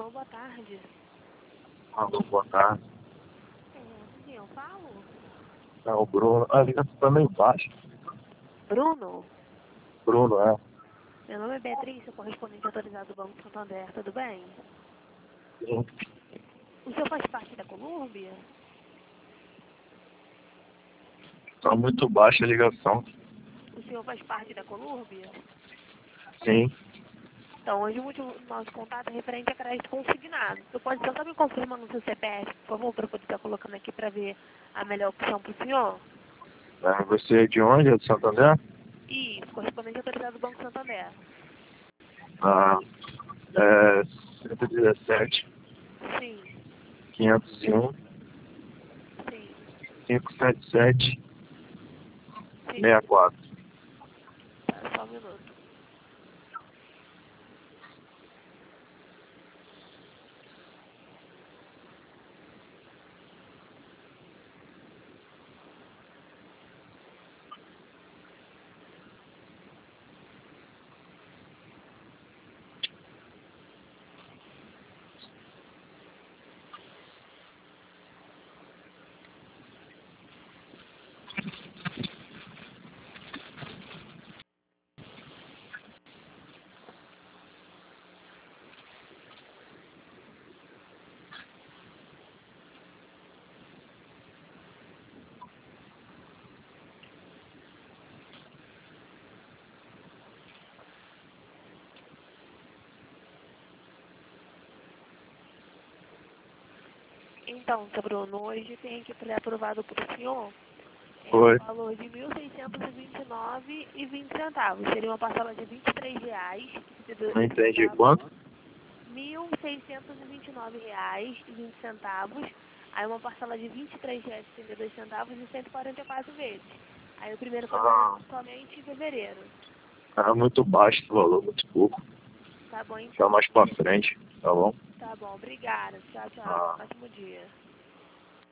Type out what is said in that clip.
Alô, boa tarde. Alô, boa tarde. Sim, eu falo? É o Bruno. A ligação tá meio baixa. Bruno, Bruno, é. meu nome é Beatriz, sou correspondente autorizado do Banco Santander, tudo bem? Sim. O senhor faz parte da Colômbia? Tá muito baixa a ligação. O senhor faz parte da Colômbia? Sim. Então, hoje o motivo do nosso contato é referente a crédito consignado. Você pode só estar me confirmando o seu CPF, por favor, para eu poder estar colocando aqui para ver a melhor opção para o senhor? Você é de onde? É de Santander? Isso, correspondente autorizado do Banco Santander. Ah, é 117, Sim, 501, sim, 577, sim. 64. Tá, só um minuto. Então, seu Bruno, hoje tem aqui para aprovado para o senhor o Foi. valor de R$ 1.629,20. Seria uma parcela de R$ 23,00. Não entendi quanto? R$ 1.629,20. Aí uma parcela de R$ 23,62 e 144 vezes. Aí o primeiro Ah, pagamento somente em fevereiro. tá muito baixo o valor, muito pouco. Tá bom, Fica então. mais pra frente, tá bom? Tá bom, obrigada. Tchau, tchau. Ah. Ótimo dia.